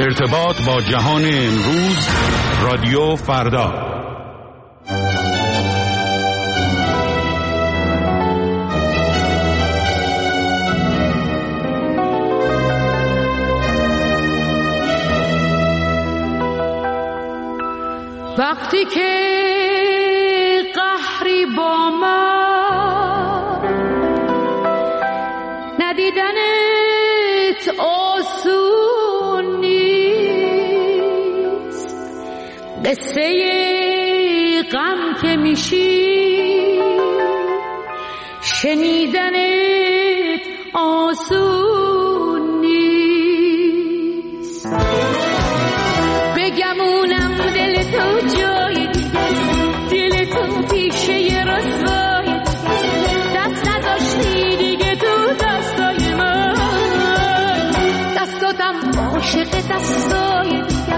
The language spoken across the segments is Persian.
ارتباط با جهان امروز، رادیو فردا. وقتی که قهری با من ندیدنت آسون نیست، قصه غم که میشی شنیدنت آسون نیست. بگمونم دل تو جای دیگه، دل تو پیشه رسوای دیگه، دست نداشتی دیگه تو دستای من، دستاتم عاشق دستای دیگه.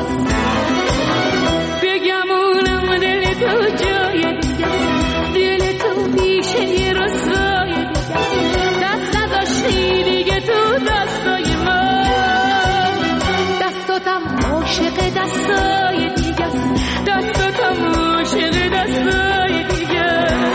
بگمونم دل تو جای دیگه، دل تو پیشه رسوای دیگه، دست نداشتی دیگه تو دستای من، دستاتم عاشق دستای دیگه، دستاتم عاشق دستای دیگه.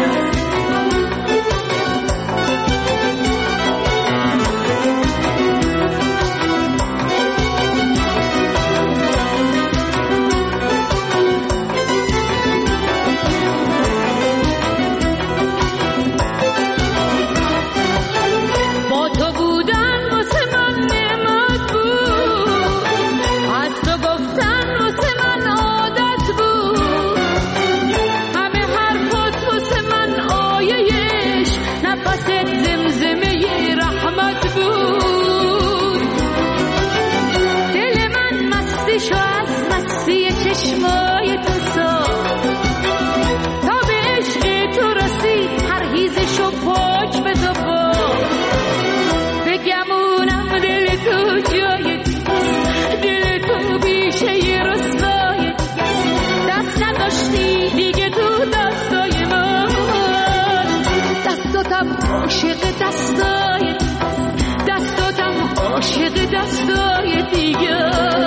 با تو بودن واسه من نعمت بود، از تو گفتن واسه من عادت بود، همه حرفات واسه من آیه‌اش نفس زمزمه رحمت بود. دل من مستیشو از مستی چشمای تو ساخت، تا به عشق تو رسید پرهیزشو پاک به تو باخت. بگمونم دل تو جای دیگه، دل تو بیشه رسوای دیگه، دست نداشتی دیگه تو دستای من، دستاتم عاشق دستای دیگه، دستاتم عاشق دستای دیگه.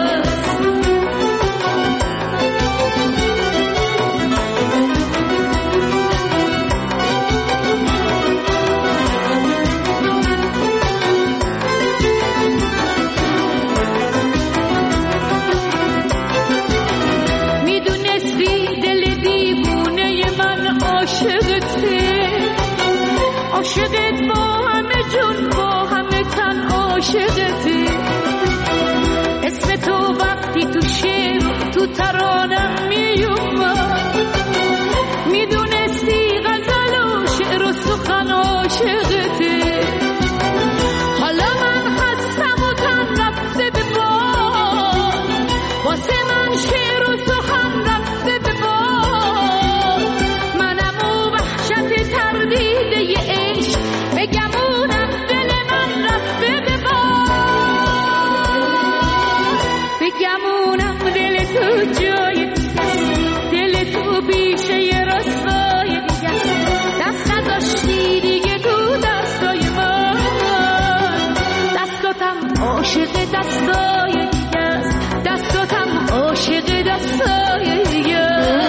میدونستی دل دیوونه من عاشقته، عاشقت با همه جون با همه تن عاشقته. اسم تو وقتی تو شعر تو ترانم میومد، میدونستی غزل و شعر و سخن عاشقته. حالا من هستم و تن رفته به باد، واسه من شعر و سخن رفته به باد، منم و وحشت تردیده ی عشق، بگمونم دل من رفته به باد. بگمونم دل تو جای دیگه، دل تو بیشه رسوای دیگه، دست نداشتی دیگه تو دستای من، دستاتم عاشق دستای دیگه، دستاتم عاشق دستای دیگه.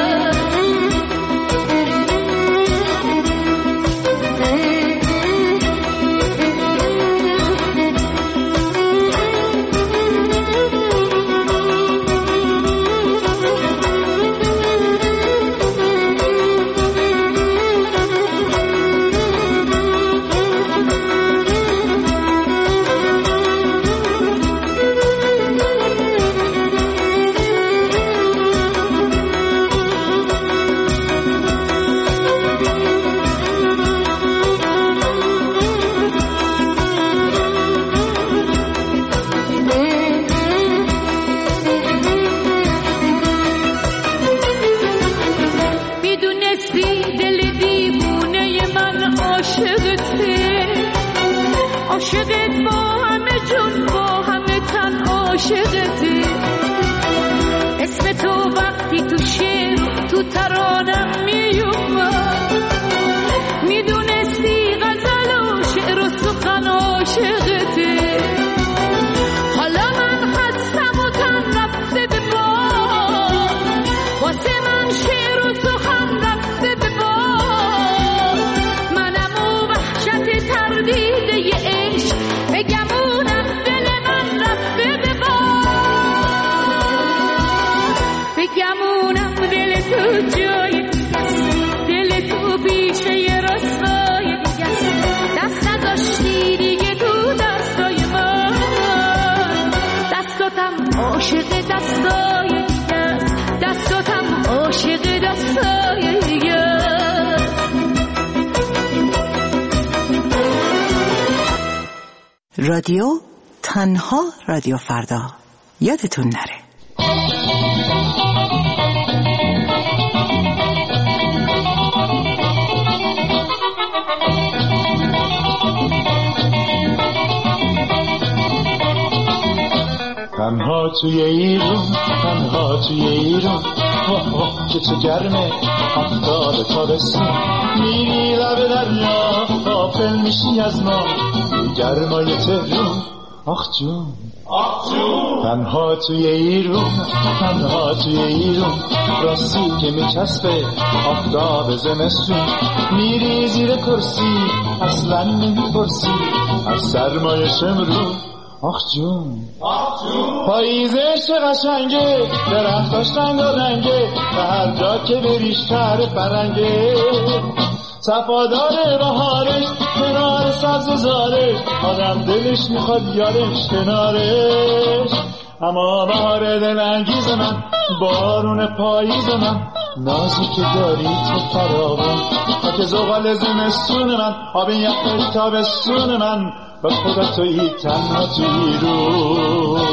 عاشقت با همه جون با همه تن عاشقتی. اسم تو وقتی تو شعر تو ترانم میومد، میدونستی غزل و شعر و سخن عاشقتی. حالا من هستم و تن عاشق دستای است، دستاتم عاشق دستای است. رادیو تنها رادیو فردا، یادتون نره. تنها توی ایران، تنها توی ایران، که چه گرمه هفتاد تابستون، میری لب دریا غافل میشی از ما گرمای تهرون. آخ جون آخ جون، تنها توی ایران، تنها توی ایران، راستی که میچسبه آفتاب زمستون، میری زیر کرسی اصلا نمیپرسی از سرمای شمرون. آخ جون آخ جون، پاییزه چه قشنگه، درختاش رنگارنگه، و هر جا که بری شهر فرنگه، صفادار بهارش کنار سبز زارش، آدم دلش میخواد یارش کنارش. اما بهار دلانگیز من، بارون پاییز من، نازی که داری تو فراوان، خاک زغال زمستون من، آب یخ تابستون من، و خدا تویی تنها تویی رو.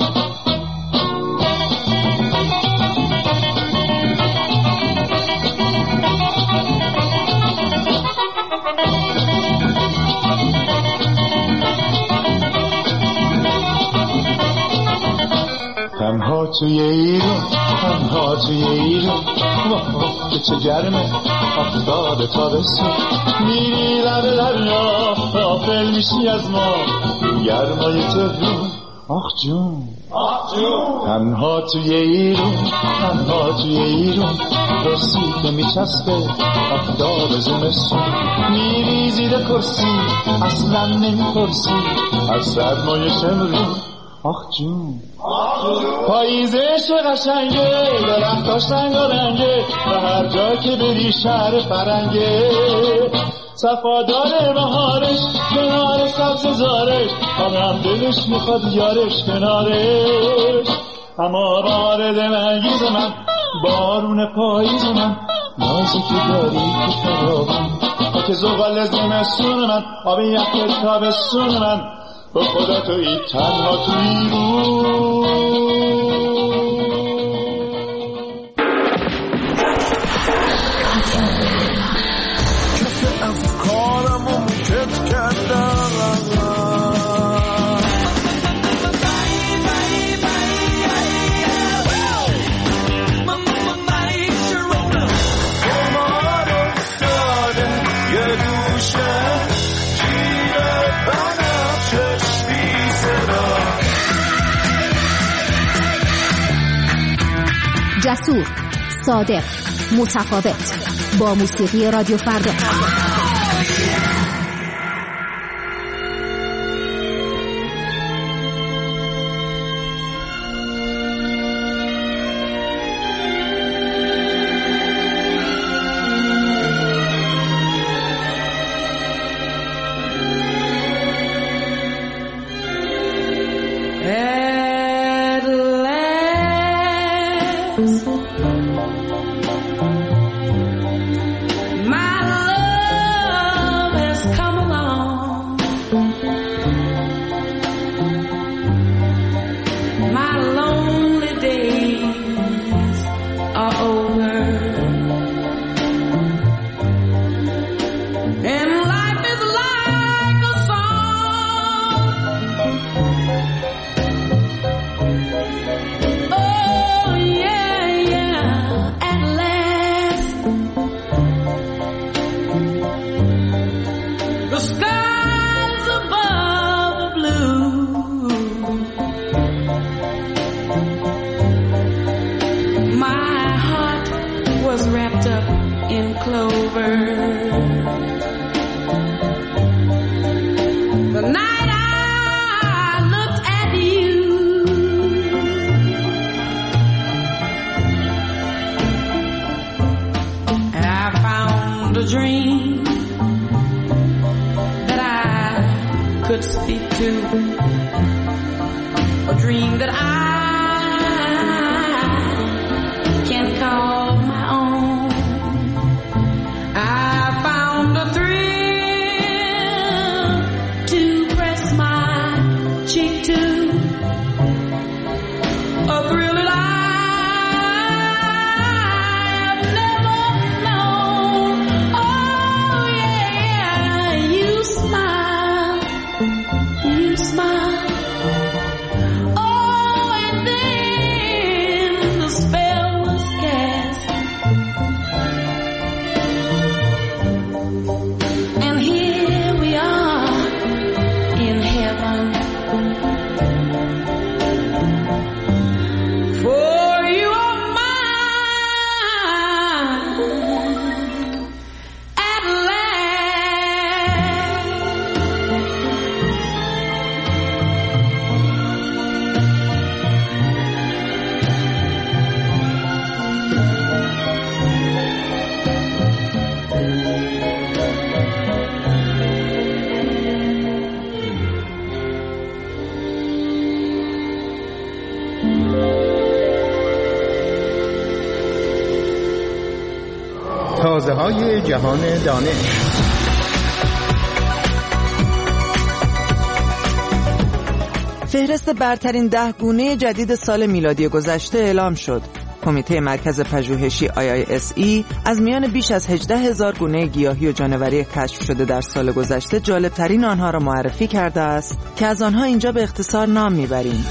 تنها توی ایران، تنها توی ایران، که چه گرمه آفتاب تابستون، میری لب دریا غافل میشی از ما گرمای تهرون. آخ جون آخ جون، تنها توی ایران، تنها توی ایران، راستی که میچسبه آفتاب زمستون، میری زیر کرسی اصلا نمیپرسی از سرمای شمرون. آخ جون پاییزه چه قشنگه، درختاش رنگارنگه، و هر جا که بری شهر فرنگه، صفادار بهارش کنار سبز زارش، آدم دلش میخواد یارش کنارش. اما بهار دلانگیز من، بارون پاییز من، نازی که داری تو فراوان، خاک زغال زمستون من، آب یخ تابستون من، به خدا تویی تنها تویی رو. کسی افکارمو موکت کردم، قمار افتاده یه گوشه جیره بنفشش بی صدا. جسور، صادق، متفاوت، با موسیقی رادیو فردا. could speak to, a dream that I تازه‌های جهان دانش. فهرست برترین 10 گونه جدید سال میلادی گذشته اعلام شد. کمیته مرکز پژوهشی IISE از میان بیش از 18,000 گونه گیاهی و جانوری کشف شده در سال گذشته جالبترین آنها را معرفی کرده است که از آنها اینجا به اختصار نام میبریم.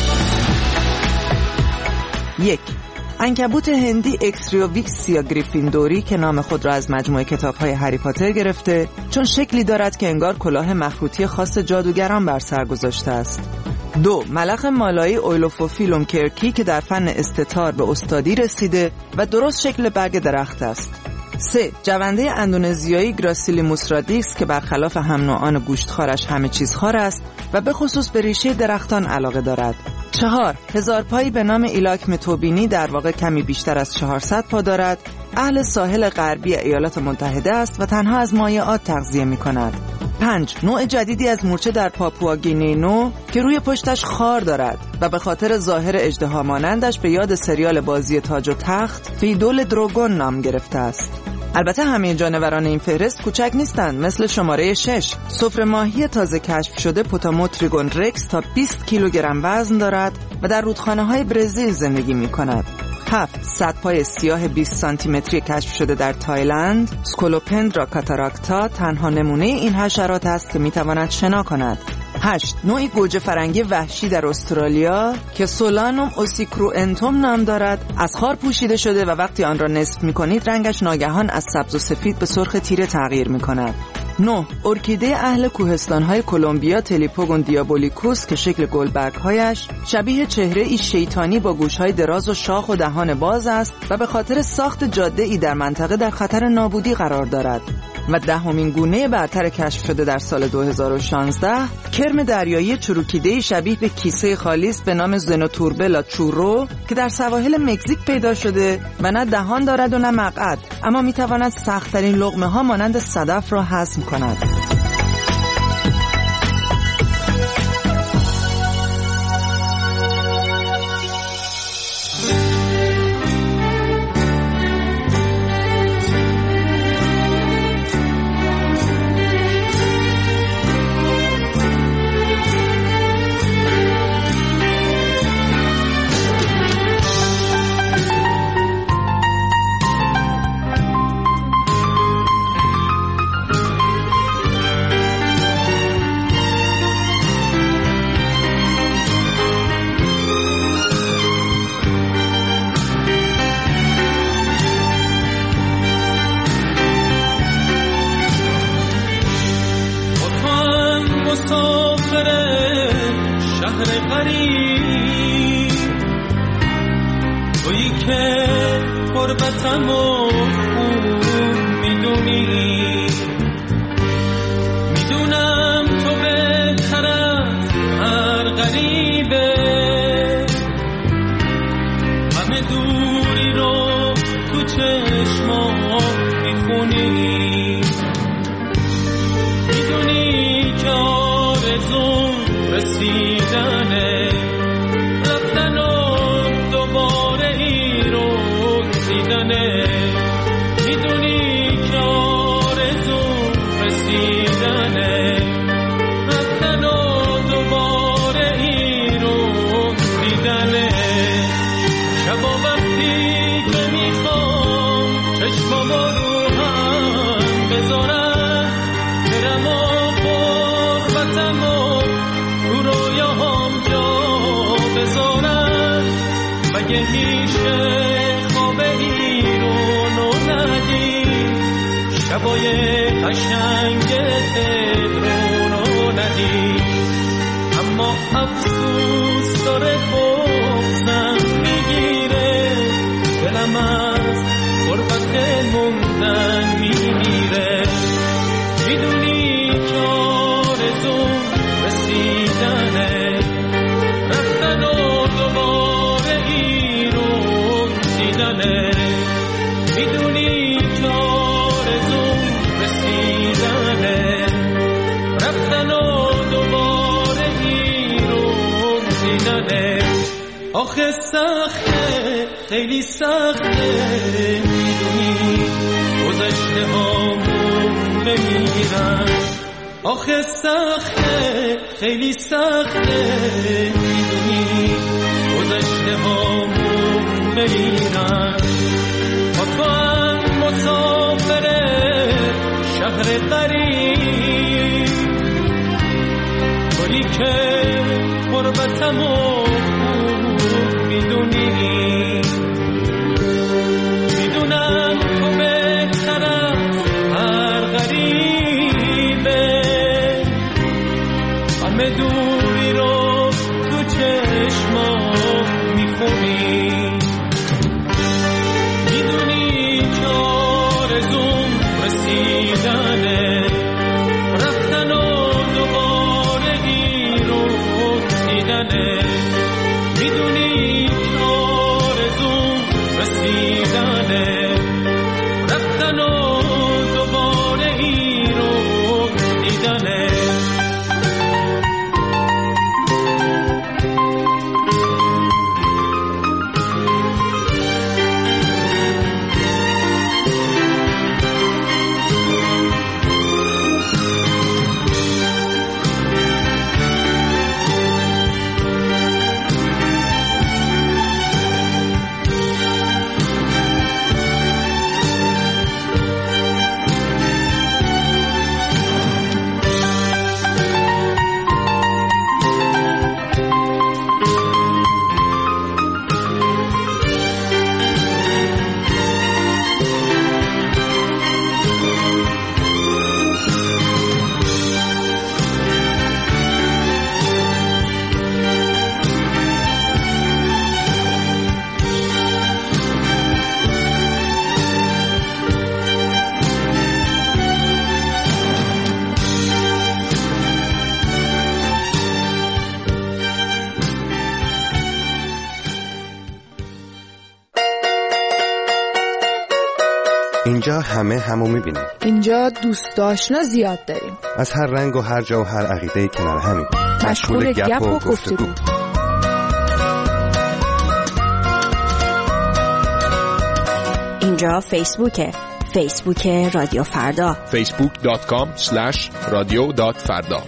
1. عنکبوت هندی اکسریوویکسیا گریفیندوری که نام خود را از مجموعه کتاب‌های هری پاتر گرفته، چون شکلی دارد که انگار کلاه مخروطی خاص جادوگران بر سر گذاشته است. 2. ملخ مالایی اویلوفوفیلوم کرکی که در فن استتار به استادی رسیده و درست شکل برگ درخت است. 3. جونده اندونزیایی گراسیلیموس رادیکس که برخلاف هم نوعان گوشتخوارش همه چیزخوار است و به خصوص به ریشه درختان علاقه دارد. 4. هزارپایی به نام ایلاکم توبینی، در واقع کمی بیشتر از 400 پا دارد، اهل ساحل غربی ایالات متحده است و تنها از مایعات تغذیه می کند. 5. نوع جدیدی از مورچه در پاپوآگینی نو که روی پشتش خار دارد و به خاطر ظاهر اژدها مانندش به یاد سریال بازی تاج و تخت فیدول دروگون نام گرفته است. البته همه جانوران این فهرست کوچک نیستند. مثل شماره 6 سفره ماهی تازه کشف شده پوتاموتریگون رکس تا 20 کیلوگرم وزن دارد و در رودخانه‌های برزیل زندگی می‌کند. 7. سدپای سیاه 20 سانتی متری کشف شده در تایلند، سکولوپندرا کاتاراکتا تنها نمونه این حشرات است که میتواند شنا کند. 8. نوعی گوجه فرنگی وحشی در استرالیا که سولانوم اوسیکروئنتوم نام دارد، از خار پوشیده شده و وقتی آن را نصف می‌کنید رنگش ناگهان از سبز و سفید به سرخ تیره تغییر می‌کند. 9. ارکیده اهل کوهستان‌های کلمبیا تلیپوگون دیابولیکوس که شکل گلبرگ‌هایش شبیه چهره‌ای شیطانی با گوش‌های دراز و شاخ و دهان باز است و به خاطر ساخت جاده‌ای در منطقه در خطر نابودی قرار دارد. و 10مین گونه برتر کشف شده در سال 2016 کرم دریایی چروکیده‌ای شبیه به کیسه خالیست به نام زنوتوربلا چورو که در سواحل مکزیک پیدا شده و نه دهان دارد و نه مقعد، اما میتواند سخت‌ترین لقمه‌ها مانند صدف را هضم کند. شبای قشنگ تهرون ندید، اما افسوس داره بغزم میگیره، دلم از غربت موندن میمیره. میدونی که آرزوم رسیدنه، رفتن و دوباره این رو دیدنه. میدونی که آرزوم رسیدنه، رفتن و دوباره این رو دیدنه. آخه سخته، خیلی سخته، میدونی گذشته هامون بمیرن. آخه سخته، خیلی سخته، میدونی گذشته هامون بمیرن. با تو هم مسافر شهر غریب، تولی که غربتمو خوب میدونی. میدونم تو بهتر از هر غریبه، همه دوری رو تو چشما میخونی. میدونی که آرزوم رسیدنه، رفتن و دوباره ای رو دیدنه. میدونی که آرزوم رسیدنه، رفتن و دوباره ای رو دیدنه. اینجا همه همو میبینیم. اینجا دوست آشنا زیاد داریم، از هر رنگ و هر جا و هر عقیده کنار همیم، مشغول گپ و گفتگو. اینجا فیسبوک رادیو فردا، facebook.com/radio.farda.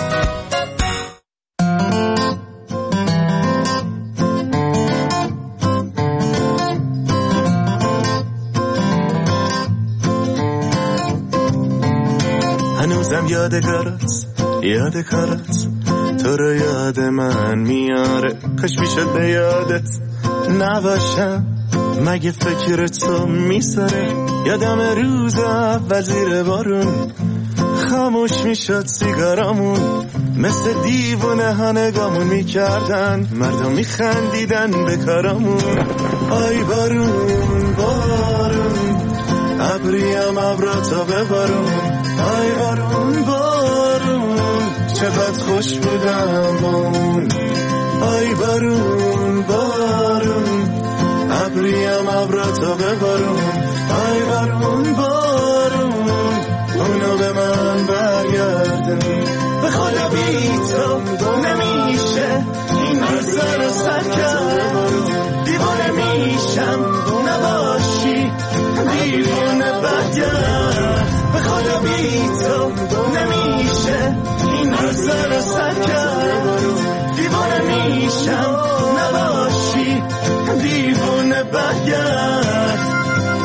هنوزم یاد کارت تو رو یاد من میاره. کاش میشد به یادت نباشم، مگه فکر تو میساره. یادم روز اول زیر بارون خاموش میشد سیگارامون، مثل دیوونه ها نگامون میکردن، مردم میخندیدن به کارامون. آی بارون بارون، ابریم ابراتا ببارون. آی بارون بارون، چقدر خوش بودم با اون. آی بارون بارون، ابریم ابراتا ببارون. آی بارون بارون، اونو به من برگردون. به خدا بی تو نمیشه این روزا رو سر کرد. دیوانه میشم نباشی دیوانه برگرد. به خدا بی تو نمیشه این روزا رو سر کرد. دیوانه میشم نباشی دیوانه برگرد.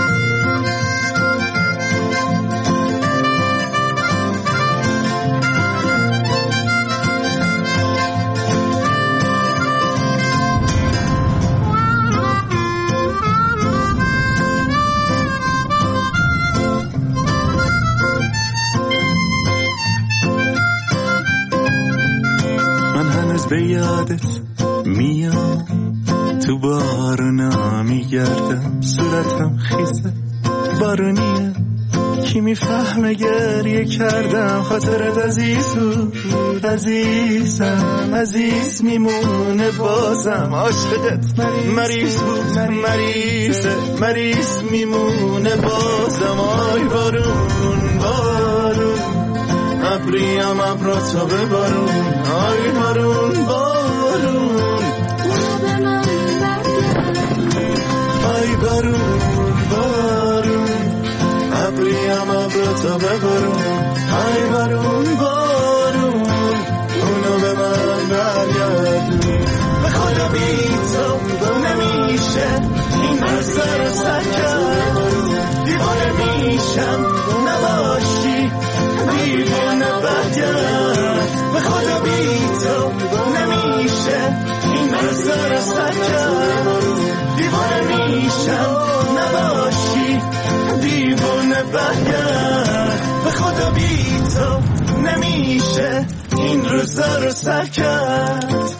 به یادت میام، تو بارونا میگردم، صورتم خیزه بارونیه، کی میفهمه گریه کردم. خاطرت عزیز بود عزیزم، عزیز میمونه بازم. عاشقت مریض بود مریض میمونه بازم. آی بارون بارون، ابریم ابراتا ببارون. آی بارون بارون، آی بارون بارون، روزا رو سر کرد دیوانه میشم نباشی دیوانه برگرد به خدا بی تو نمیشه این روزا رو سر کرد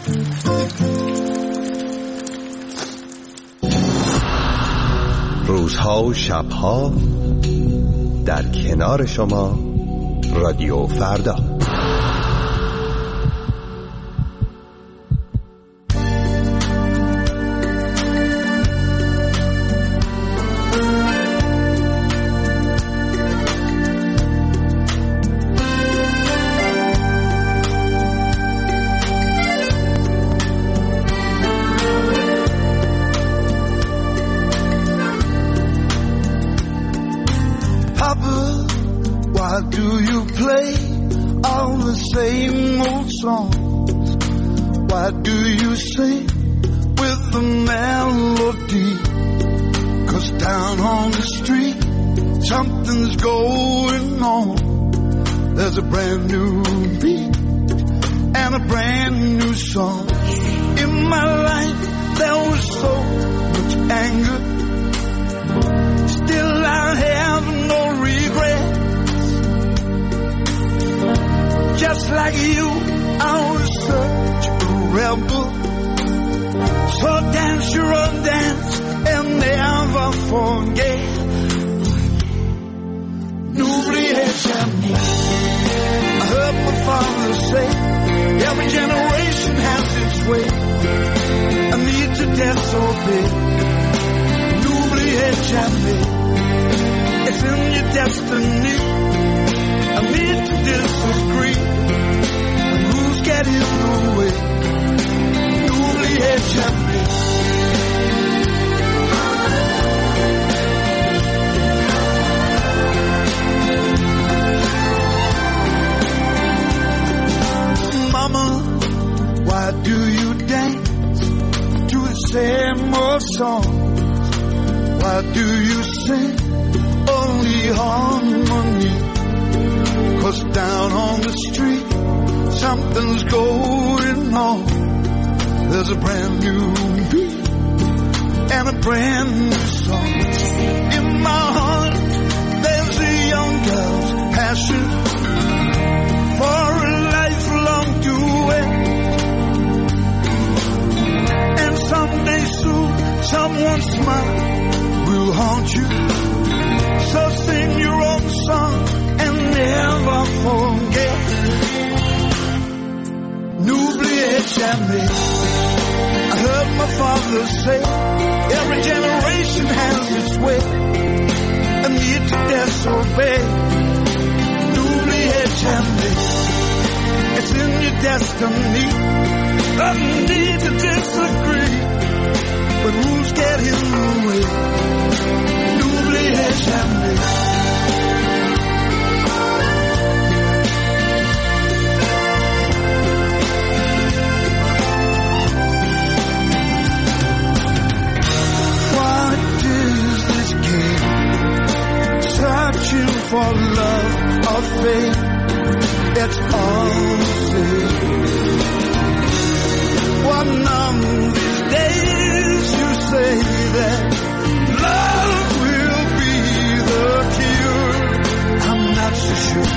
روزها و شبها در کنار شما رادیو فردا. Why do you sing with the melody? 'Cause down on the street something's going on. There's a brand new beat and a brand new song. In my life there was so much anger, still I have no regrets. Just like you, I was such a rebel. So dance your own dance and never forget. N'oubliez jamais. I heard my father say, every generation has its way. I need to disobey. N'oubliez jamais. It's in your destiny. I need to disagree. Get in the way. N'oubliez jamais. Mama, why do you dance to the same old song? Why do you sing only harmony? 'Cause down on the street something's going on. There's a brand new beat and a brand new song. In my heart there's a young girl's passion for a lifelong duet. And someday soon someone's smile will haunt you. So sing your own song and never forget. N'oubliez jamais. I heard my father say, every generation has its way. I need to disobey. N'oubliez jamais. It's in your destiny. I need to disagree when rules get in the way. N'oubliez jamais. Searching for love or faith, it's all the same. One of these days you say that love will be the cure. I'm not so sure.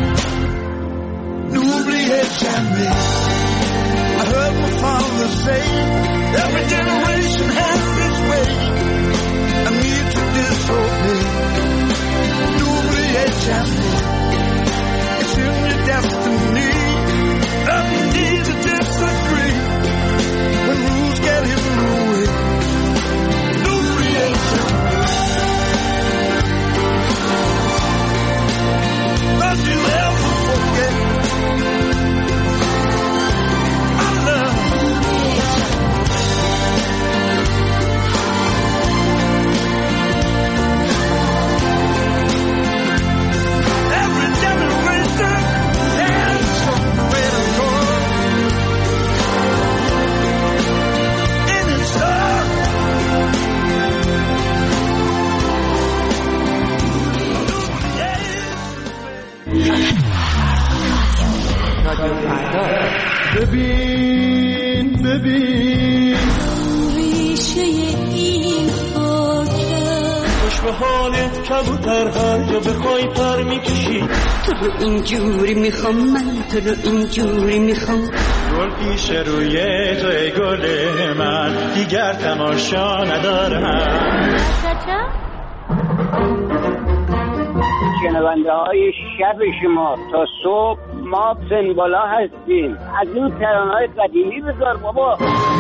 N'oubliez jamais. I heard my father say, every generation has its way. I need to disobey. N'oubliez jamais. It's in your destiny. I need to disagree when rules get in the way. N'oubliez jamais. Don't you ever forget. گوشه این خاکم. خوش به حالت کبوتر هر جا بخوای پر میکشی. تو رو اینجوری میخوام من، تو رو اینجوری میخوام. گل پیش روی توی گل من، دیگر تماشا ندارم. شنونده های شب شما تا صبح ما سنبالا هستیم. از این ترانه‌های قدیمی بذار بابا.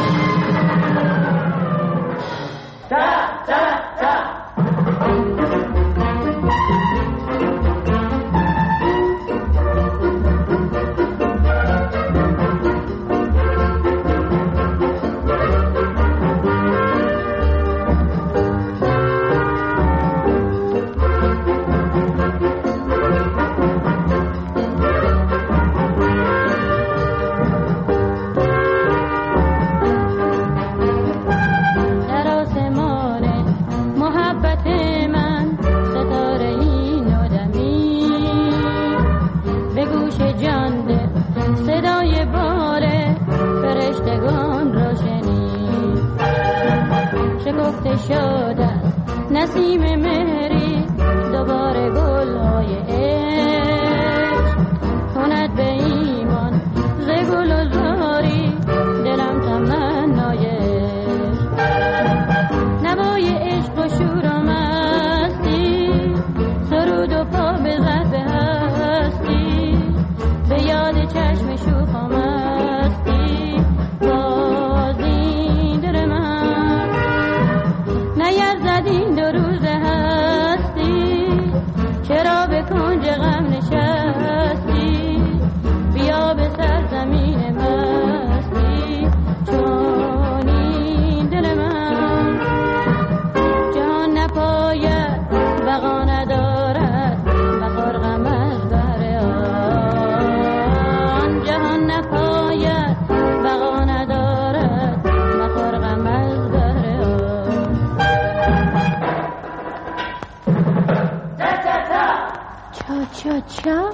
تا تا تا نسیم مهری دوباره گل‌های عشق کند به ایمان ز گل و زاری دلم تمنای عشق نوای عشق و شور و مستی سرود و پا بزد به هستی به یاد چشم شوخ و مستی باز این دل من نیرزد این دو روز هستی چرا به کنج غم نشستی بیا به سرزمین مستی چون این دل من جهان نپاید بقا ندارد بخور غم از بهر آن جهان نپاید بقا ندارد بخور غم از بهر آن چا چا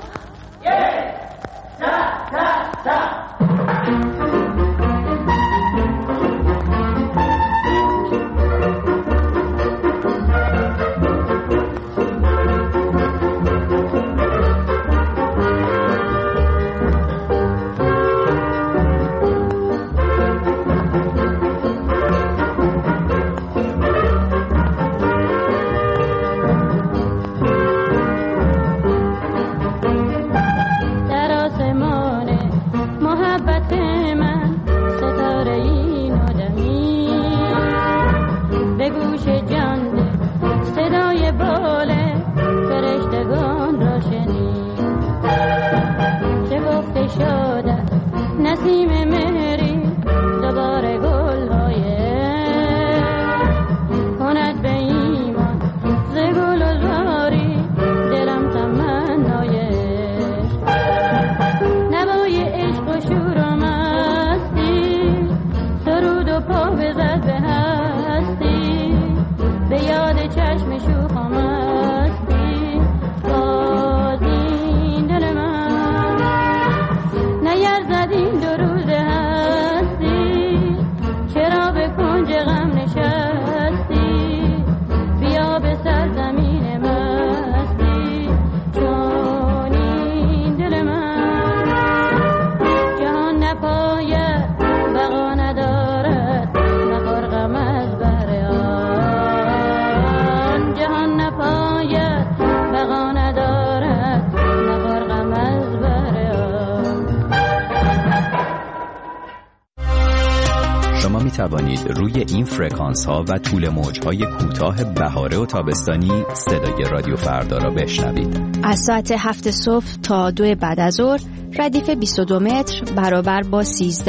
توانید روی این فرکانس ها و طول موج های کوتاه بهاره و تابستانی صدای رادیو فردا را بشنوید. از ساعت 7 صبح تا 2 بعد از ظهر ردیف 22 متر برابر با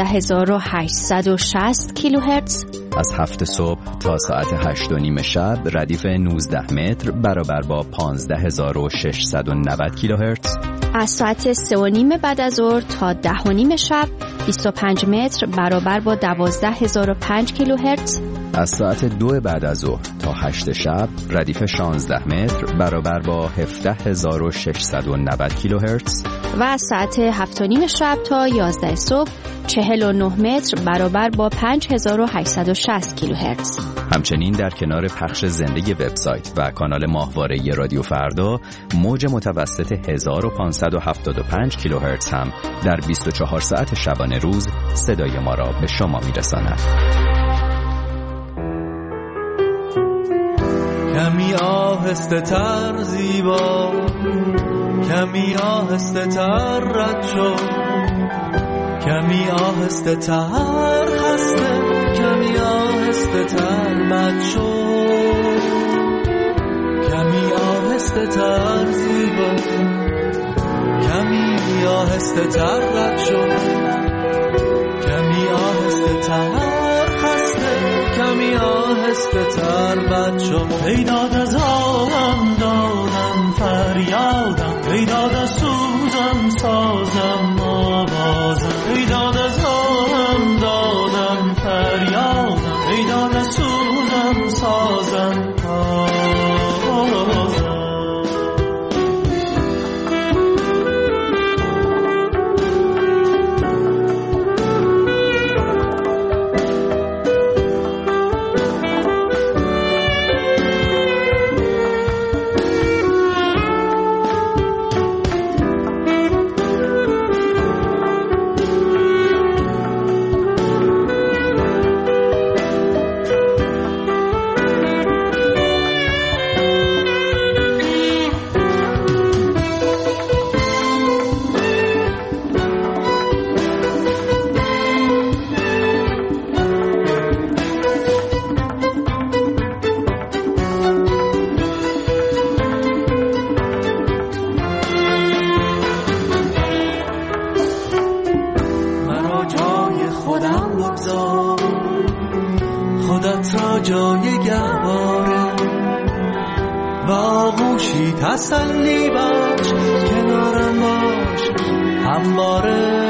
13860 کیلوهرتز. از 7 صبح تا ساعت 8:30 شب ردیف 19 متر برابر با 15690 کیلوهرتز. از ساعت 3:30 بعد از ظهر تا 10:30 شب 25 متر برابر با 12005 کیلوهرتز. از ساعت 2 بعد از ظهر تا 8 شب ردیف 16 متر برابر با 17690 کیلوهرتز و از ساعت 7:30 شب تا 11 صبح 49 متر برابر با 5860 کیلوهرتز. همچنین در کنار پخش زنده وبسایت و کانال ماهواره رادیو فردا، موج متوسط 1575 کیلوهرتز هم در 24 ساعت شبانه روز صدای ما را به شما میرساند. کمی آهسته تر زیبا، کمی آهسته تر رد شو، کمی آهسته تر خسته، کمی آهسته تر بد شو، کمی آهسته تر زیبا، کمی آهسته تر رد شو، کمی آهسته تر خسته، کمی آهسته تر بد شو. ای داد از آهم دادم فریادم، ای داد از سوزم سازم آوازم، ای داد از آهم دادم فریادم، ای داد از سوزم سازم آوازم. خودت را جای گهواره و آغوشی تسلی بخش، کنارم باش همواره.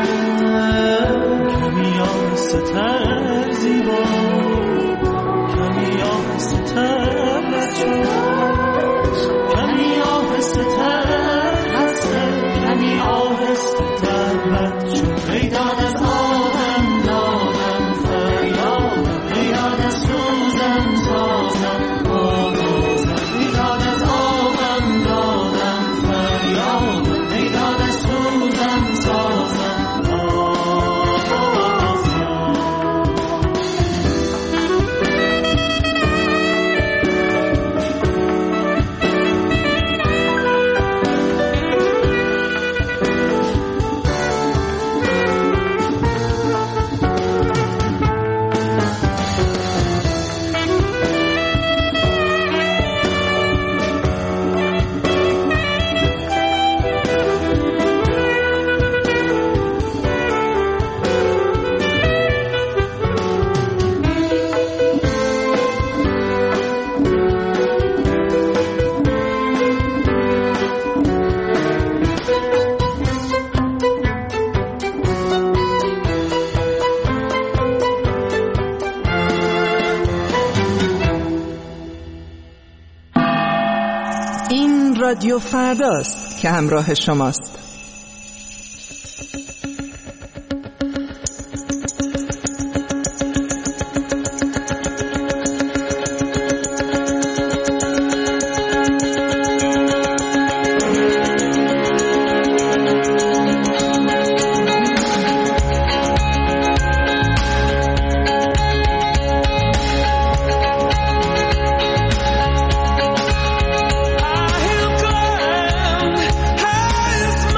کمی آهسته تر زیبا، کمی آهسته تر بچه، کمی آهسته تر خسته، کمی آهسته تر بچه. ای داد از آهم دادم فریادم، ای داد از سوزم سازم آوازم، ای داد از آهم دادم فریادم، ای داد از سوزم سازم آوازم. رادیو فرداست که همراه شماست. Highest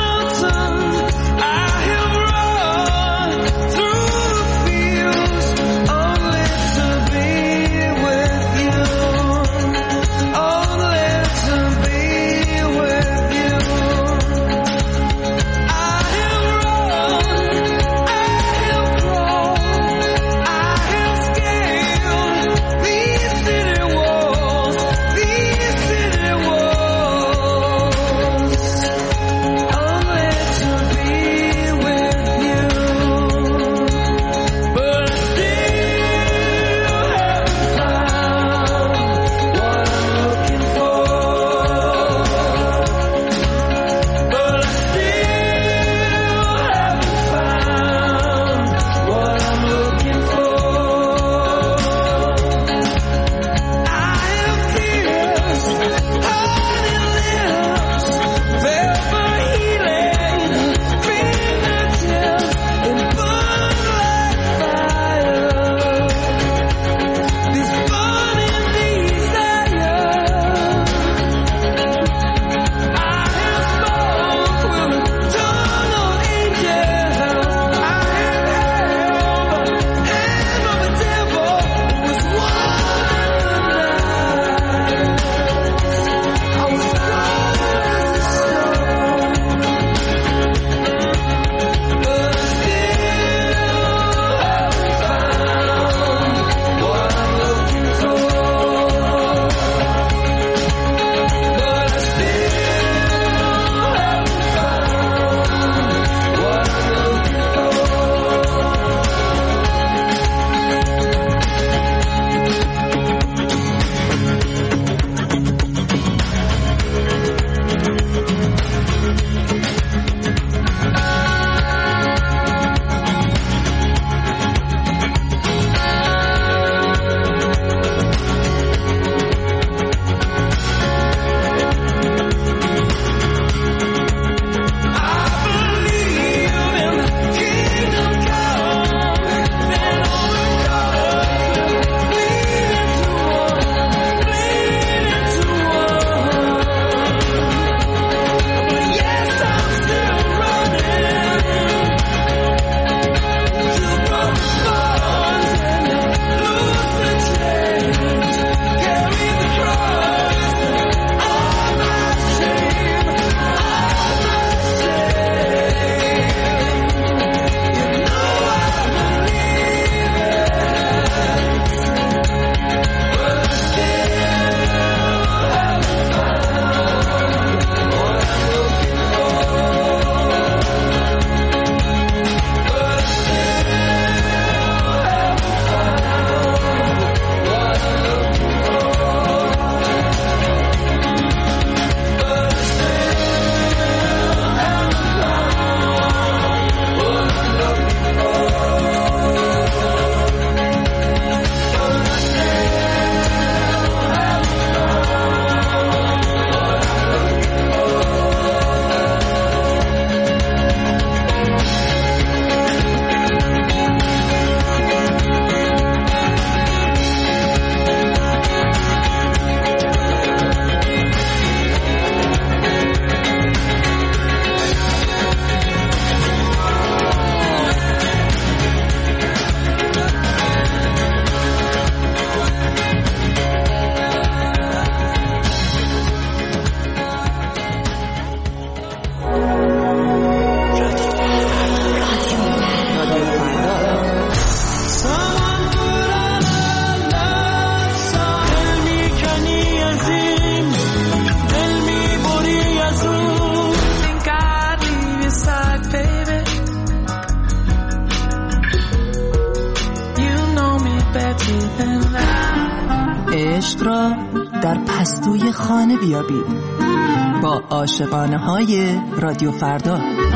عشق را در پستوی خانه بیابید با عاشقانه های رادیو فردا.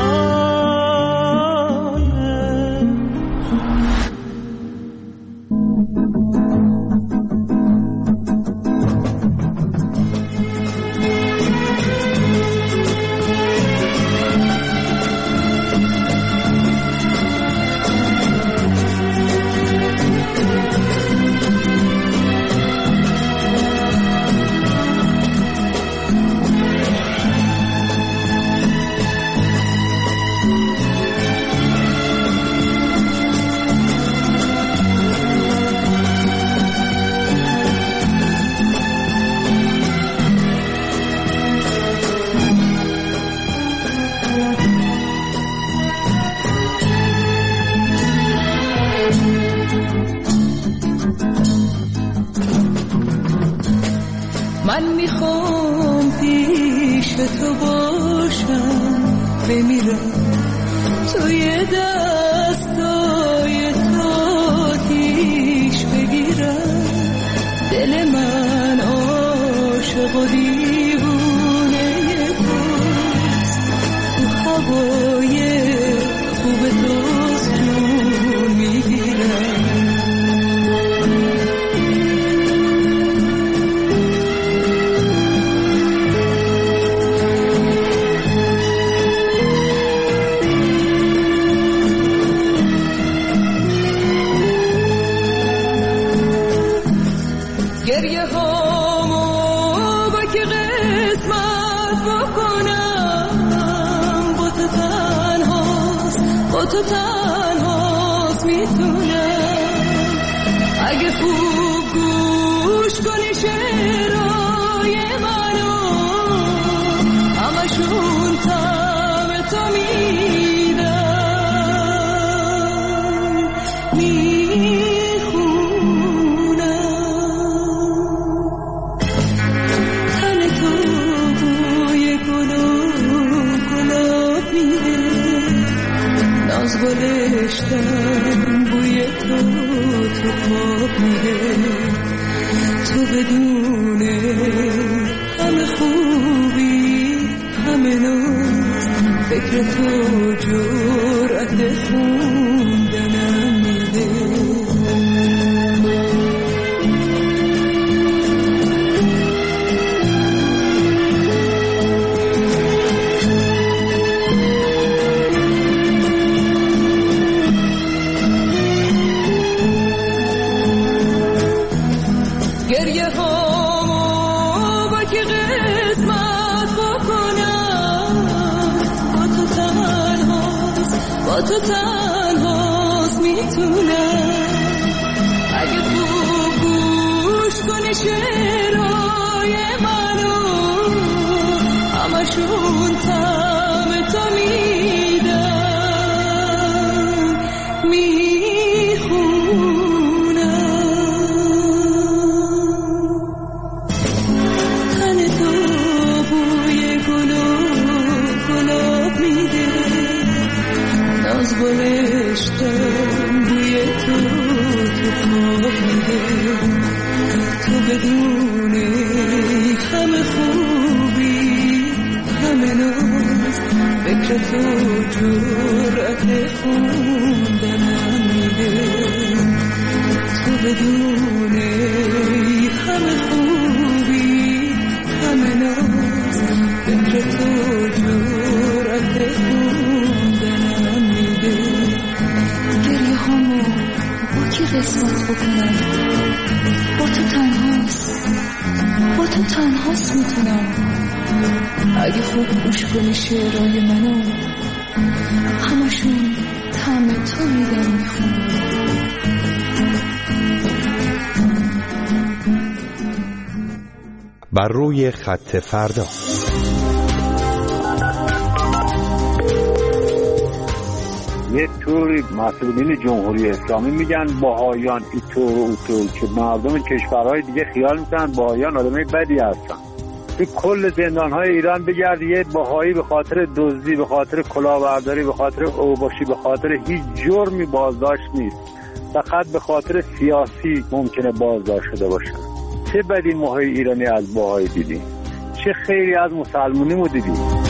من میخوام پیش تو باشم، بمیرم توی دستای تو آتیش بگیرم. دل من عاشق و دیوونه توست، تو هوای خوب توست جون میگیرم. گریه هامو با که قسمت بکنم، با تو تنهاست میتونم. اگه خوب گوش کنی شعرهای منو، همشون طعم تو میدن. از گلشتم بوی تو خواب میده، تو بدونه همه خوبی همه ناز، فکر تو جرأت خوندنم میده. گریه هامو با که قسمت بکنم، با تو تنهاست میتونم. اگه خوب گوش کنی شعرهای منو، همشون طعم تو میدن. گلشتم بوی تو خواب میده، تو بدونه همه خوبی همه ناز، فکر تو جرأت خوندنم میده. تو بدونه همه خوبی همه ناز، فکر تو جرأت خوندنم میده. گریه هامو با کی قسمت بکنم، با تو تنهاست میتونم. اگه خوب گوش کنی شعرهای منو، همشون طعم تو میدن میخونم. بر روی خط فردا. یه طوری مسئولین جمهوری اسلامی میگن بهائیان اینطور و اونطور، که مردم کشورهای دیگه خیال میکنن بهائیان آدمای بدی هستن. تو کل زندانهای ایران بگرد، یه بهایی به خاطر دزدی، به خاطر کلاهبرداری، به خاطر اوباشی، به خاطر هیچ جرمی بازداشت نیست. فقط به خاطر سیاسی ممکنه بازداشت شده باشن. چه بدی ماهای ایرانی از باهایی دیدیم، چه خیری از مسلمونی مو دیدیم.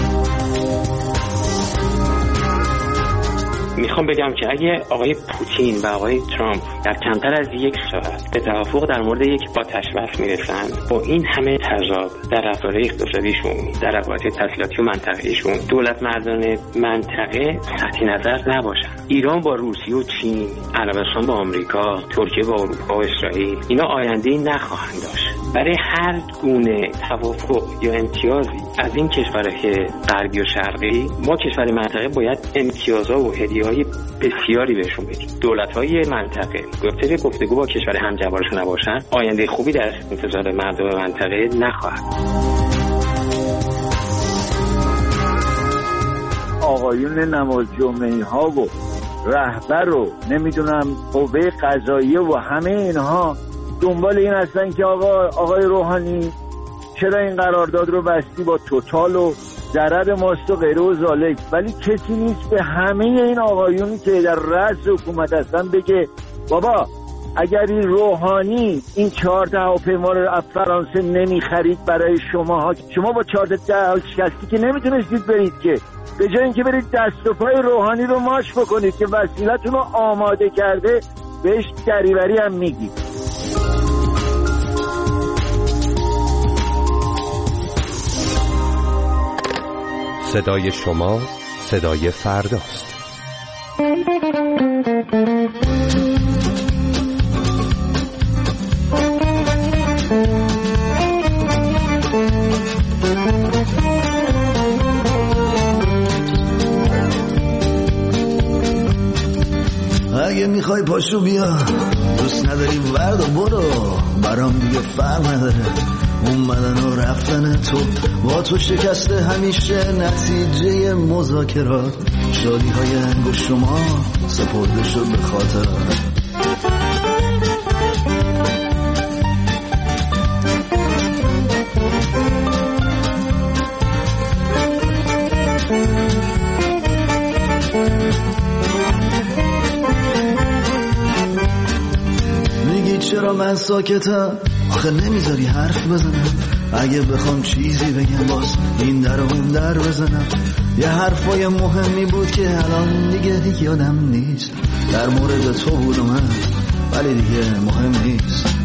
میخوام بگم که اگه آقای پوتین و آقای ترامپ در کمتر از یک ساعت به توافق در مورد یک آتش بس میرسن، با این همه تضاد در رفتار اقتصادیشون، در روابط تسهیلاتی و منطقه‌ایشون، دولت مردان منطقه سطحی نظر نباشن. ایران با روسیه و چین، عربستان با آمریکا، ترکیه با اروپا و اسرائیل، اینا آینده‌ای نخواهند داشت. برای هر گونه توافق یا امتیازی از این کشورهای غربی و شرقی، ما کشور منطقه باید امتیازها و هدیه‌های بسیاری بهشون بدیم. دولت‌های منطقه گفتگو با کشور همجوارشون نباشن، آینده خوبی در انتظار مردم منطقه نخواهد. آقایون نماز جمعه‌ها و رهبر و نمیدونم قوه قضاییه و همه اینها دنبال این هستن که آقای روحانی چرا این قرارداد رو بستی با توتال و ضرر ماست و غیره و ذالک، ولی کسی نیست به همه این آقایونی که در رأس حکومت هستن بگه بابا اگر این روحانی این 4 هواپیما رو از فرانسه نمیخرید برای شما با 4 شکستی که نمیتونستید برید، که به جای اینکه برید دست و پای روحانی رو ماچ بکنید که وسیلتون رو آماده کرده، بهش دریوری هم میگید. صدای شما صدای فرداست. اگه میخوای پاشو بیا، دوست نداری ورد و برو، برام دیگه فرق نداره اومدن و رفتن تو، با تو شکسته همیشه نتیجه مذاکرات، شادی های انگشت شما سپرده شد به خاطر. میگی چرا من ساکتم؟ آخه نمیذاری حرف بزنم، اگه بخوام چیزی بگم باز این در و اون در بزنم. یه حرفای مهمی بود که الان دیگه یادم نیست، در مورد تو بود و من، ولی دیگه مهم نیست.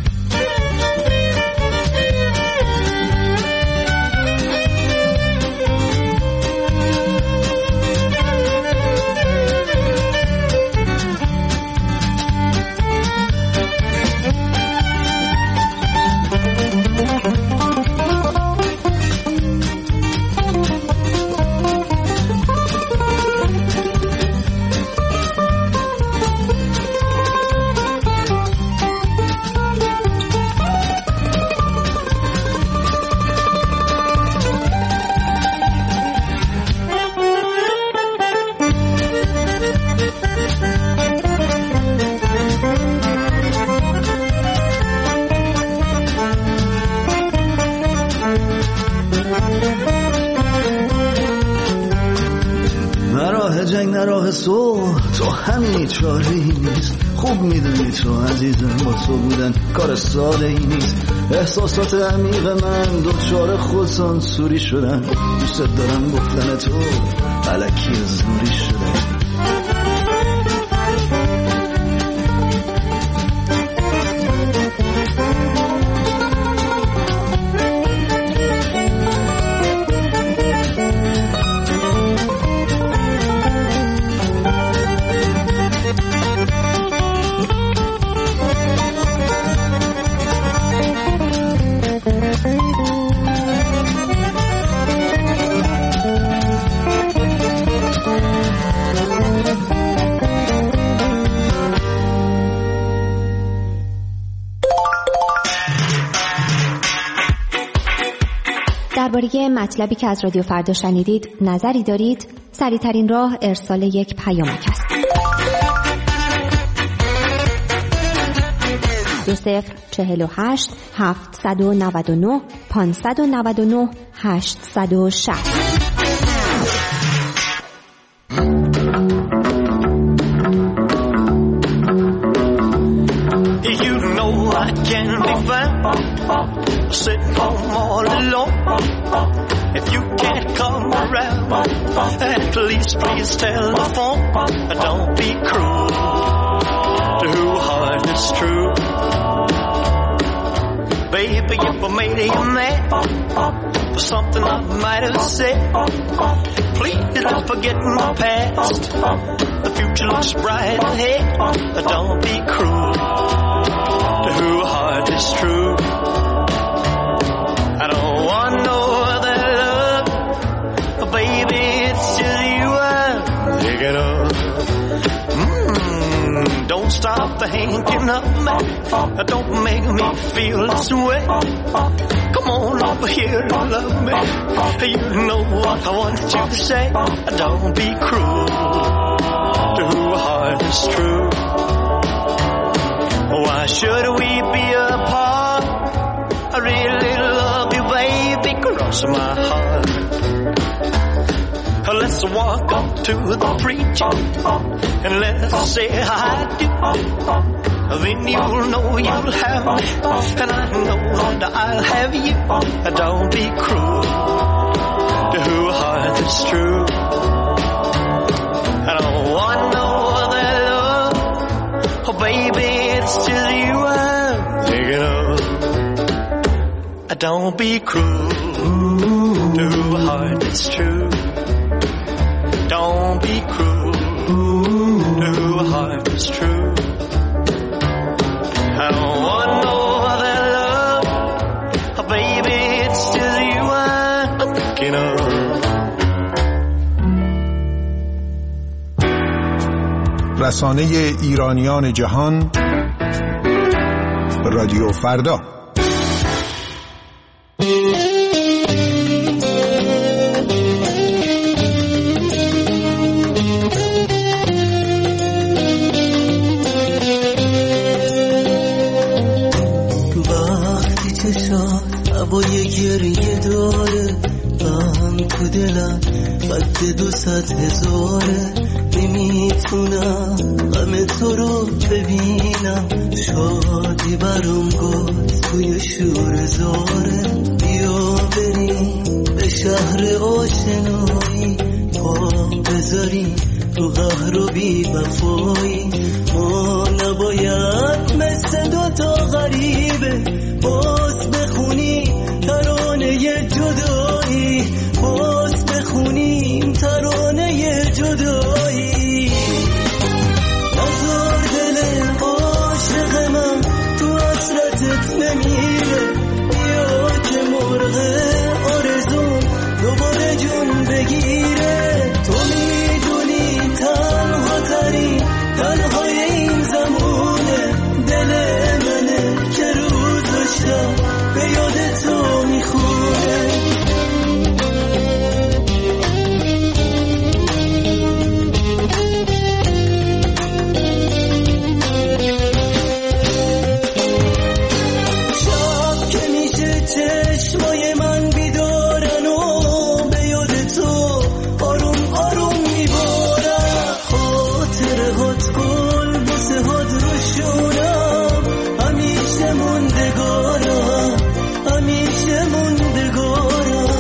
تو همین چاره‌ای نیست، خوب میدونی تو عزیزم با تو بودن کار ساده ای نیست. احساسات عمیق من دوچار خودسانسوری شدن، دوست دارم گفتن تو الکی زوری شدن. درباره مطلبی که از رادیو فردا شنیدید نظری دارید؟ سریع‌ترین راه ارسال یک پیامک است. 2048 799 599 860. can be found sitting home all alone. If you can't come around, at least please telephone. Don't be cruel to who heart is true. Baby, if I made you mad for something I might have said, please don't forget my past. The future looks bright ahead. Don't be cruel to who heart is true. I don't want no other love, baby, it's just you I'm thinking of. Don't stop thinking of me. Don't make me feel this way. Come on over here and love me. You know what I want you to say. Don't be cruel to who heart is true. Why should we be apart? I really love you, baby, cross my heart. Let's walk up to the preacher and let's say I do. Then you'll know you'll have me, and I know that I'll have you. Don't be cruel to who heart is true. I don't want no other love, oh baby, it's just you I'm thinking of. Don't be cruel to who heart is true. Don't be cruel to who heart is true. I don't want no other love, oh baby, it's just you I'm thinking of. رسانه ایرانیان جهان، رادیو فردا. هوای گریه داره غم تو دلم قد 200,000 نمیتونم غم تو رو ببینم شادی برام گفت توی شور زاره بیا بریم به شهر آشنایی پا بذاریم رو قهر و بی وفایی ما نباید مثل دوتا غریبه باز بخونی ترانه جدایی باز بخونیم ترانه جدایی نظر دل عاشق من تو حسرتت نمیره بیا که مرغ آرزوم دوباره جون بگیره تو میدونی تنها ترین تنهای این زمونه دل منه که رو داشتم به یاد تو میخونه شب که میشه چشمای من بیدارن و به یاد تو آروم آروم میبارم خاطره هات گل بوسه هات روشونم همیشه موندگارم همیشه موندگارم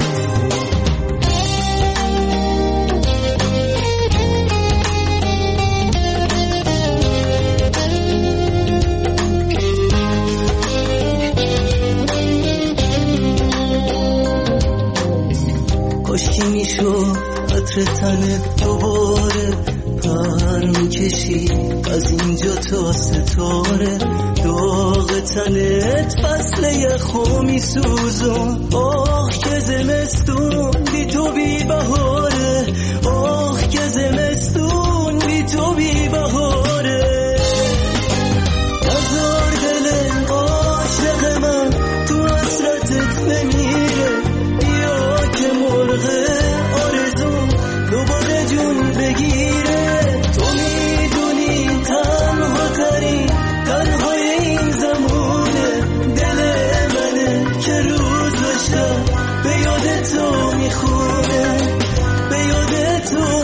کاشکی میشد عطر تنت دوباره پر میکشی از اینجا تا ستاره داغ تنت فصل یخو میسوزون آه که زمستون بی تو بی بهاره آه که زمستون بی تو بی بهاره نظر دل عاشق من تو حسرتت نمیره بیا که مرغ آرزوم دوباره جون بگیره تو میدونی تنها ترین تنهای این زمونه دل منه که روز داشتم به یاد تو میخونه به یاد تو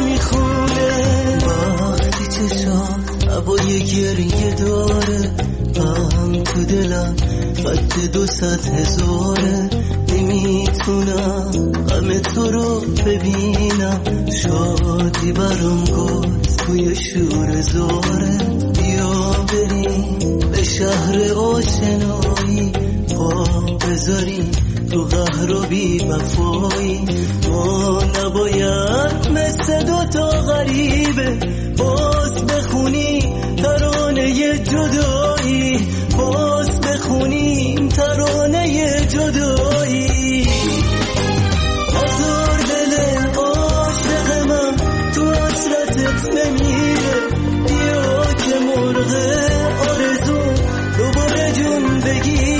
دلم خط 200,000 نمیتونم غم تو رو ببینم شادی برام گفت توی شور زاره بیا بریم به شهر آشنایی پا بذاریم تو قهر و بی وفایی ما نباید مثل دوتا غریبه باز بخونیم ترانه جدایی باز بخونیم ترانه جدایی نزار دل عاشق من تو حسرتت نمیره بیا که مرغ آرزو دوباره جون بگیر